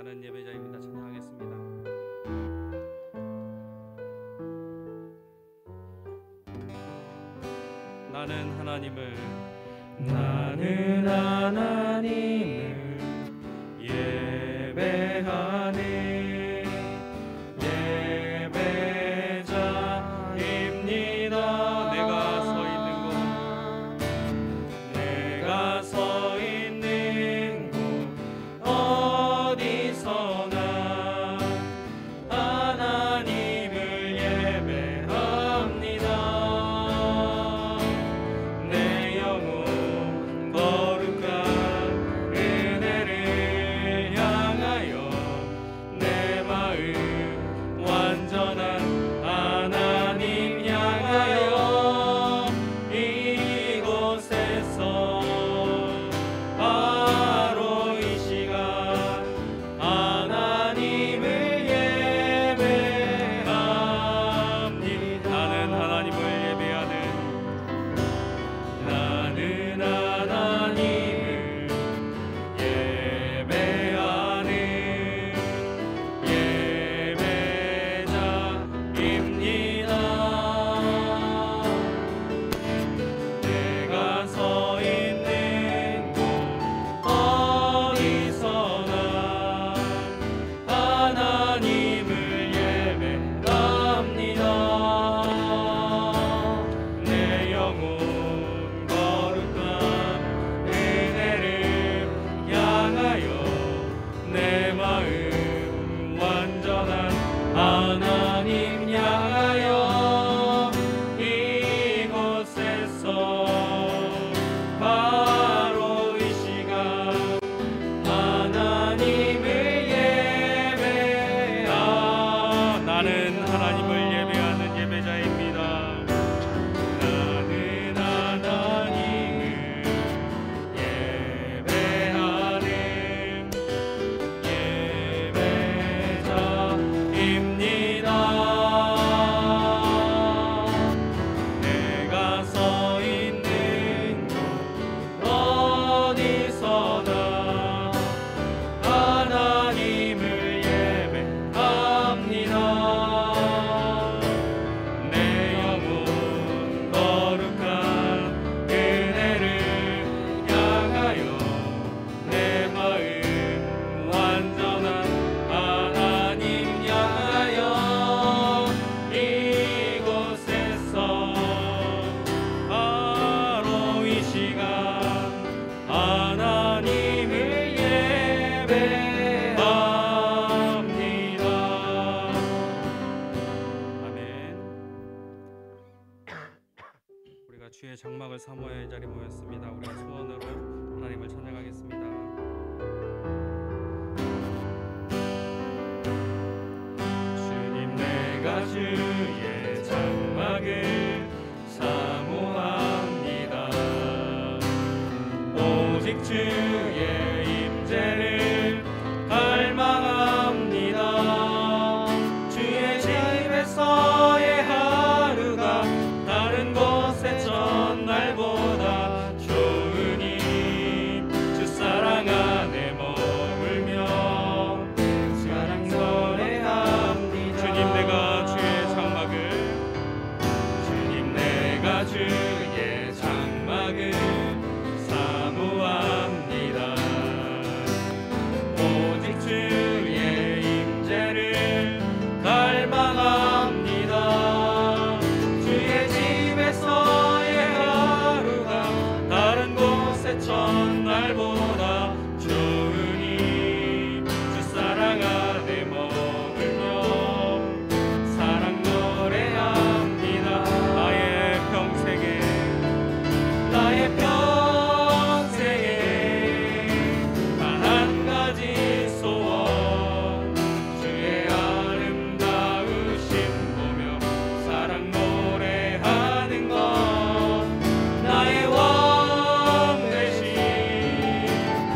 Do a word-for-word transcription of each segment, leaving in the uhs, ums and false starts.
예배하는 예배자입니다. 찬양하겠습니다. 나는 하나님을 나는 하나님을 예배하네 예배자입니다. 내가 서 있는 곳 내가 서 있는 곳 어디서나 하나님을 예배합니다. 내 영혼 거룩한 은혜를 향하여 내 마음 완전한 하나님 향하여 이곳에서 바로 이 시간 하나님을 예배합니다. 나는 하나님을 예배하는 나는 하나님을 예배하는 예배자입니다. 내가 서 있는 곳 어디서나 하나님을 예배합니다. 내 영혼 거룩한 은혜를 향하여 내 마음 완전한 하나님 향하여 이곳에서 바로 이 시간 하나님을 예배하 나는 하나님을 예배하는 예배자입니다. 나는 하나님을 예배하는 예배자입니다. 내가 서 있는 곳 어디서나 하나님을 예배합니다. 내 영혼 거룩한 은혜를 향하여 내 마음 완전한 하나님 향하여 이곳에서 바로 이 시간 하나님을 예배합니다. 아멘. 우리가 주의 장막을 사모할 자리 모였습니다. 우리가 소원으로 하나님을 찬양하겠습니다. 주님 내가 주의 장막을 사모합니다. 오직 주의 임재를 갈망합니다. 주의 집에서의 하루가 다른 곳의 전날보다 좋으니 주 사랑 안에 머물며 사랑 노래합니다. 주님 내가 주의 장막을 주님 내가 주의 장막을 사모합니다. 오직 주의 임재를 갈망합니다. 주의 집에서의 하루가 다른 곳의 전날보다 좋으니 주 사랑 안에 머물며 사랑 노래합니다. 나의 평생에 나의 평생에 단 한 가지 소원 주의 아름다우심 보며 사랑 노래하는 것 나의 왕 대신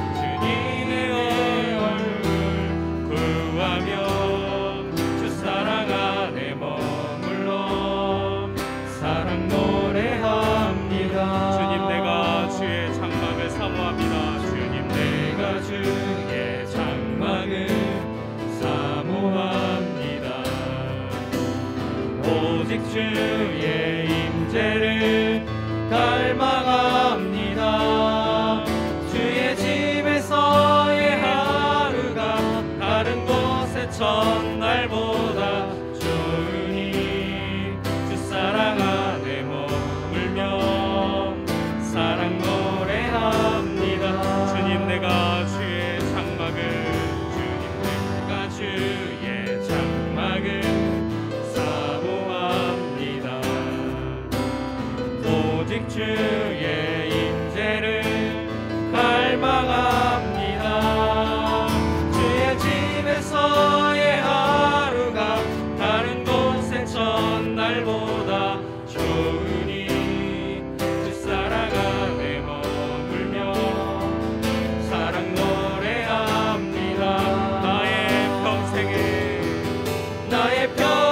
주의 임재를 갈망합니다. 주의 집에서의 하루가 다른 곳의 첫날보다 좋으니 주 사랑 안에 머물며 사랑 노래합니다. 주님 내가 주의 장막을 주님 내가 주의 장막을 사모합니다. 오직 주의 임재를 갈망합니다. 주의 집에서의 하루가 다른 곳의 첫날보다 좋으니 주 사랑 안에 머물며 사랑 노래합니다. 나의 평생에 나의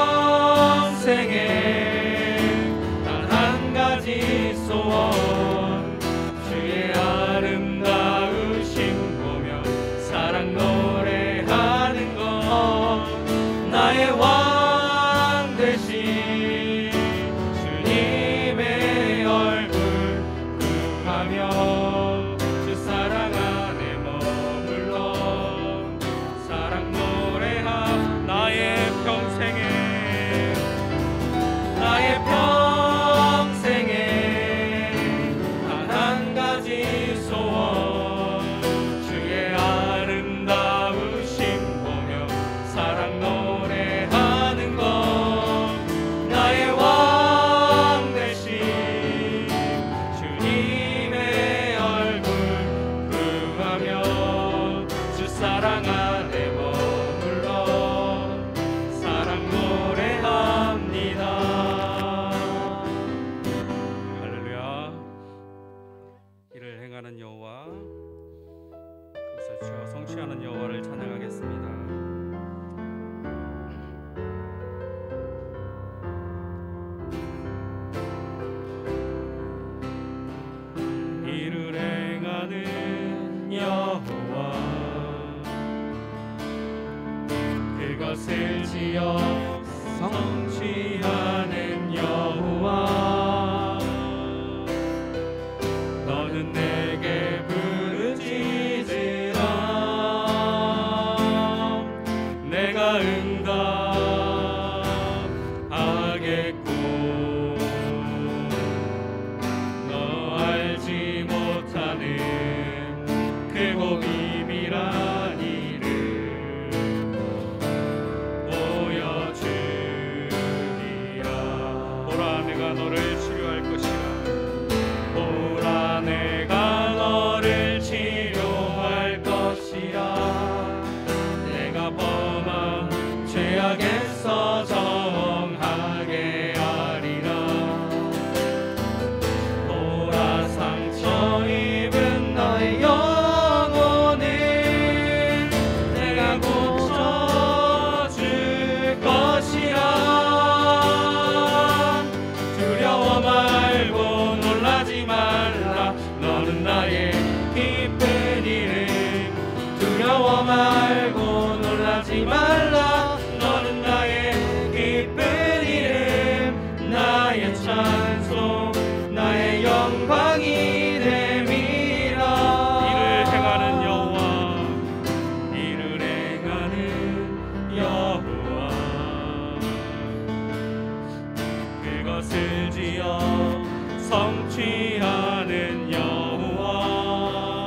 평생에 단 한 가지 소원 주의 아름다우심 보며 사랑 노래하는 것 나의 왕 되신 주님의 얼굴 구하며 주 사랑 안에 머물러 사랑 노래하 나의 평생에 나의 평생에 단 한 가지 소원 주의 아름다우심 보며 사랑 노래하는 것 나의 왕 되신 주님의 얼굴 구하며 주 사랑 안에 머물러 사랑 노래합니다. 할렐루야. 이를 행하는 여호와 그것을 주어 성취하는 여호와를 찬양하겠습니다. 이를 행하는 여호와 그것을 지어 성취하는 여호와 너는 내게 부르짖으라 내가 응답하겠고 너 알지 못하는 크고 비밀한 일을 보여주리라. 보라 내가 너를 치료할 것이라. 보라 내가 너를 치료할 것이라. 내가 범한 죄악에서 정하게 하리라. 보라 상처 입은 너의 영혼을 내가 고쳐줄 것이라. 두려워 말고 놀라지 말라. 너는 나의 기쁜 이름. 두려워 말고 놀라지 말라. 너는 나의 기쁜 이름. 나의 찬송 나의 영광이 됨이라. 이를 행하는 여호와 이를 행하는 여호와 그것을 지어 성취하는 여호와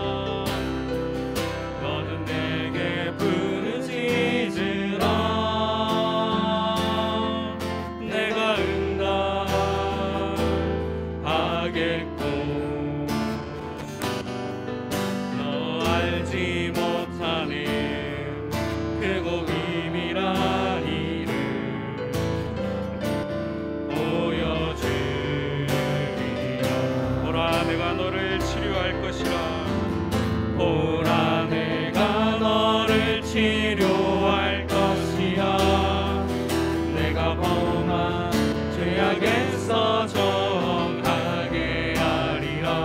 너는 내게 부르짖으라. 내가 응답하겠고 너 알지 못하는 크고 비밀한 일을 보여주리라. 보라 내가 너를 치료할 것이라. 보라 내가 너를 치료할 것이라. 내가 범한 죄악에서 정하게 하리라.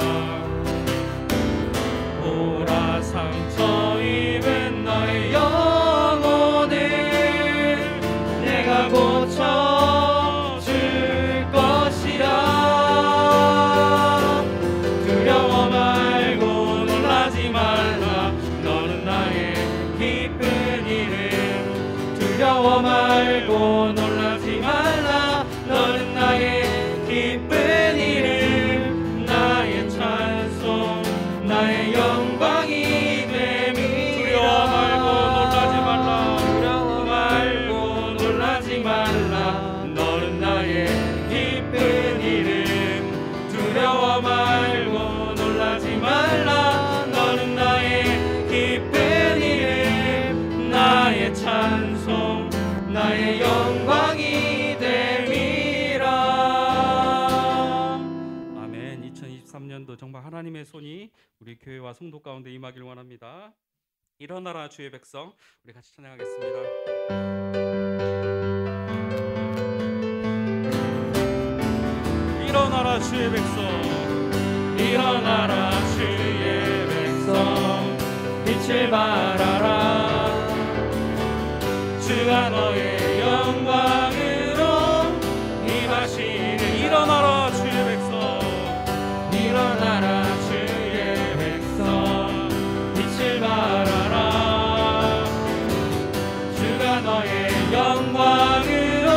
보라 상처 입은 너의 영혼을 내가 고쳐줄 영광이 됨이라. 두려워 말고 놀라지 말라. 두려워 말고 놀라지 말라. 너는 나의 기쁜 이름. 두려워 말고 놀라지 말라. 너는 나의 기쁜 이름. 나의 찬송 나의 영광이 됨이라. 아멘. 이천이십삼 년도 정말 하나님의 손이 우리 교회와 성도 가운데 임하길 원합니다. 일어나라 주의 백성, 우리 같이 찬양하겠습니다. 일어나라 주의 백성, 일어나라 주의 백성, 빛을 발하라. 주가 너의 영광으로 임하시는. 일어나라 주의 백성, 일어나라 주의 백성, 빛을 발하라. 주가 너의 영광으로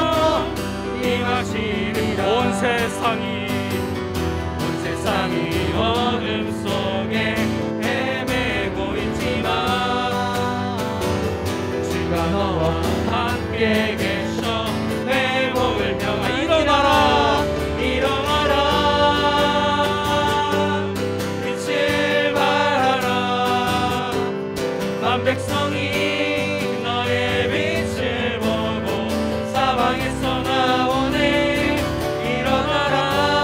임하시리라. 온 세상이 온 세상이 어둠 속에 헤매고 있지만 주가 너와 함께 계셔 회복을 평안이라. 일어나라 빛을 발하라. 만 백성이 너의 빛을 보고 사방에서 나오네. 일어나라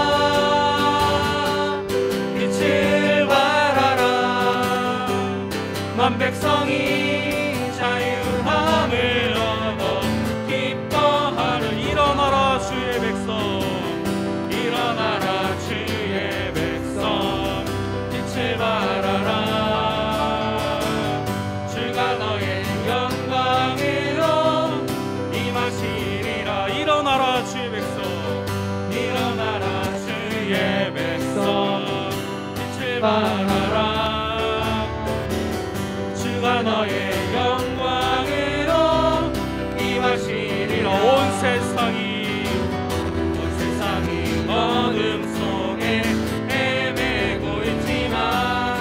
빛을 발하라. 만 백성이 자유함을 얻어 기뻐하는. 일어나라 주의 백성, 일어나라 주의 백성, 빛을 발하라. 주가 너의 영광으로 임하시리라. 일어나라 주의 백성, 일어나라 주의 백성, 빛을 발하라. 주가 너의 영광으로 임하시리라. 온 세상이 온 세상이 어둠 속에 헤매고 있지만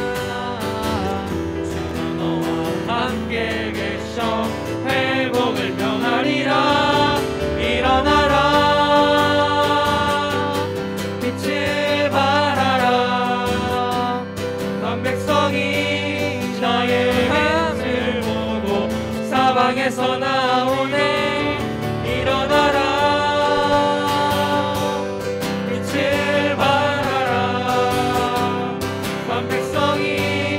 주가 너와 함께 계셔 회복을 평하리라. 일어나라 빛을 발하라. 만 백성이 너의 빛을 보고 사방에서 나오네. 일어나라 빛을 발하라. 만 백성이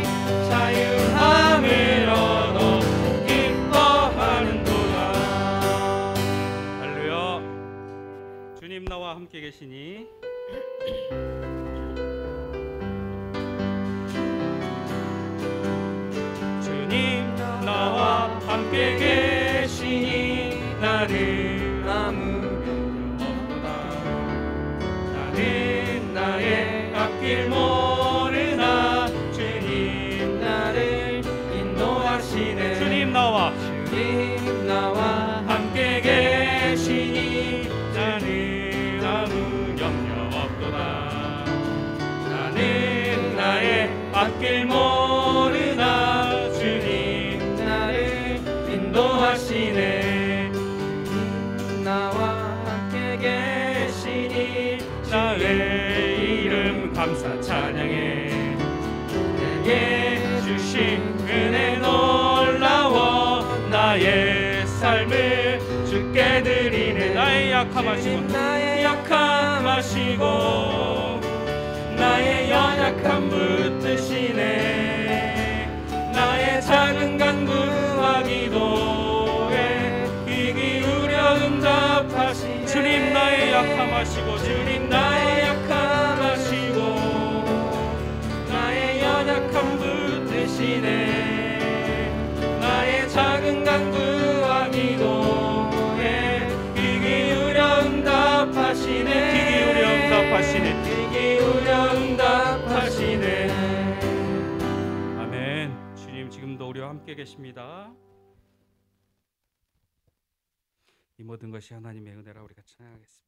자유함을 얻어 기뻐하는도다. 할렐루야. 주님 나와 함께 계시니 주님 나와 함께 계시니 나는 아무 염려 없도다. 나는 나의 앞길 모르나 주님 나를 인도하시네. 주님 나와 주님 나와 함께 계시니 나는 아무 염려 없도다. 나는 나의 앞길 모르나 주님 나를 인도하시네. 주님 나와 함께 계시니 나의 이름 감사 찬양해. 내게 주신 은혜 놀라워 나의 삶을 주께 드리네. 나의 약함하시고 나의 약함하시고 나의 연약함 붙드시네. 나의 작은 간구와 기도에 귀 기울여 응답하시네. 주님 나의 약함하시고 주님 나의 약함하시고 나의 연약함 붙드시네. 나의 작은 간구와 기도에 귀 기울여 응답하시네. 귀 기울여 응답하시네. 귀 기울여 응답하시네. 아멘. 주님 지금도 우리와 함께 계십니다. 이 모든 것이 하나님의 은혜라 우리가 찬양하겠습니다.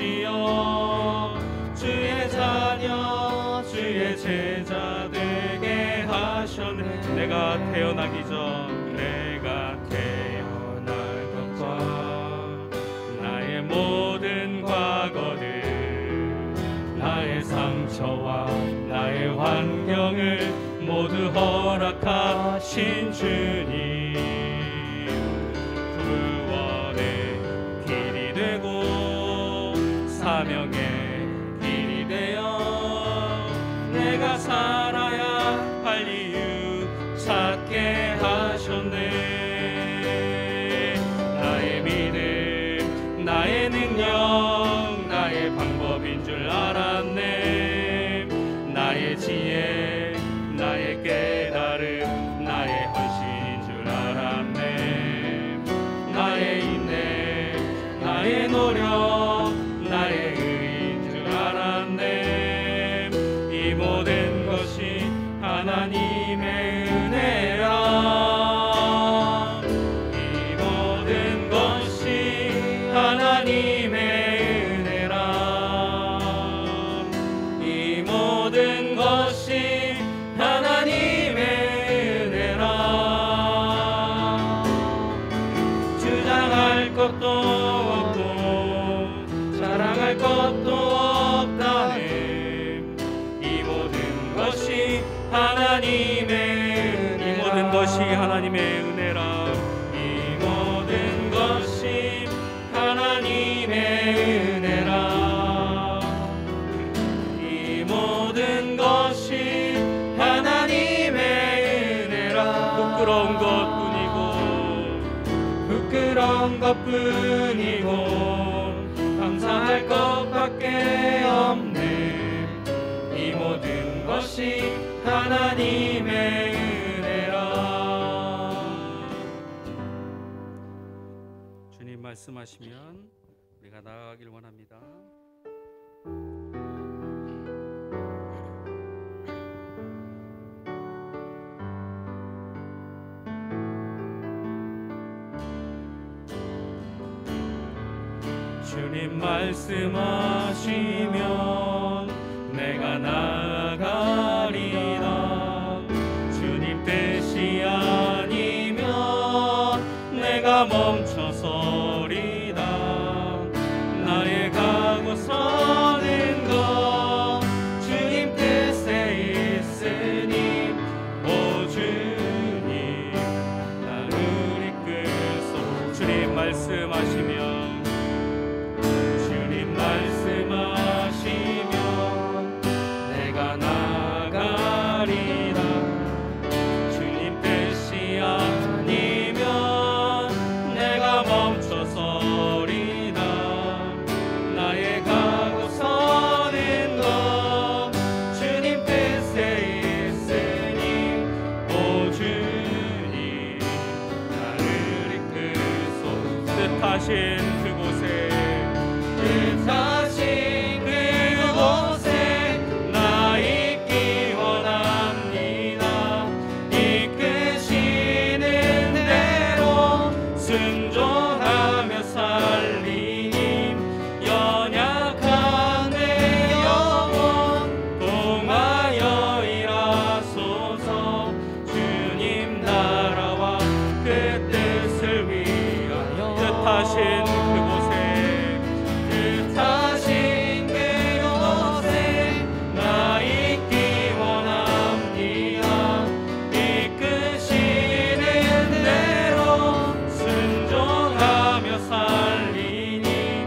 하시어 주의 자녀 주의 제자 되게 하셨네. 내가 태어나기 전 내가 태어날 것과 나의 모든 과거들 나의 상처와 나의 환경을 모두 허락하신 주님, 구원의 길이 되고 사명의 길이 되어 내가 살아야 할 이유 찾게 하셨네. 나의 믿음 나의 능력 나의 방법인 줄 알았네. 나의 지혜 나의 깨달음 나의 헌신인 줄 알았네. 나의 인내 나의 노력 나의 의인 줄 알았네. 이 모든 것이 하나님의 은혜라. 이 모든 것이 하나님의 은혜라. 이 모든 것이 하나님의 은혜라. 주장할 것도 없고 자랑할 것도 없다네. 이 모든 것이 하나님의 은혜라. 이 모든 것이 하나님의 은혜라. 이 모든 것이 하나님의 은혜라. 이 모든 것이 하나님의 은혜라. 부끄러운 것뿐이고 부끄러운 것뿐이고 감사할 것밖에 없네. 이 모든 것이 하나님의 은혜라. 주님 말씀하시면 우리가 나아가길 원합니다. 주님 말씀하시면 내가 나아가리라. 주님 뜻이 아니면 내가 멈춰서리다. 나의 가고 서는 것 주님 뜻에 있으니 오 주님 나를 이끌소. 주님 말씀하시면 말씀하시면 내가 나가리라. 주님 뜻이 아니면 내가 멈춰서리다. 나의 가고 서는 것 주님 뜻에 있으니 오 주님 나를 이끌소. 뜻하신 그곳에 뜻하신 그곳에 나 있기 원합니다. 이끄시는 대로 순종하며 살리니 연약한 내 영혼 동하여 일하소서. 주님 나라와 그 뜻을 위하여 뜻하신 그곳에 뜻하신 그곳에 나 있기 원합니다. 이끄시는 대로 순종하며 살리니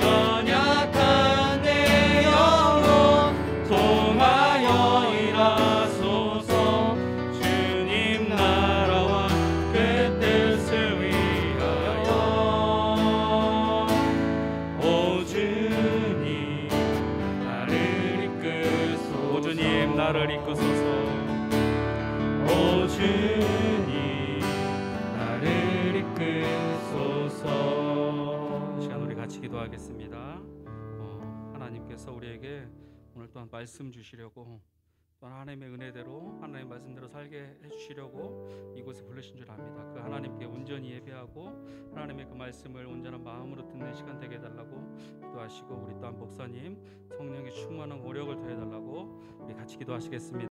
연약한 내 영혼 통하여 일하소서. 주님 나라와 그 뜻을 위하여 오 주님 나를 이끄소서. 오 주님 나를 이끄소서. 오 주님 나를 이끄소서. 이 시간 우리 같이 기도하겠습니다. 어, 하나님께서 우리에게 오늘 또한 말씀 주시려고 또한 하나님의 은혜대로 하나님의 말씀대로 살게 해주시려고 이곳에 부르신 줄 압니다. 그 하나님께 온전히 예배하고 하나님의 그 말씀을 온전한 마음으로 듣는 시간 되게 해달라고 기도하시겠습니다. 하시고 우리 또한 목사님 성령의 충만한 오력을 더해달라고 우리 같이 기도하시겠습니다.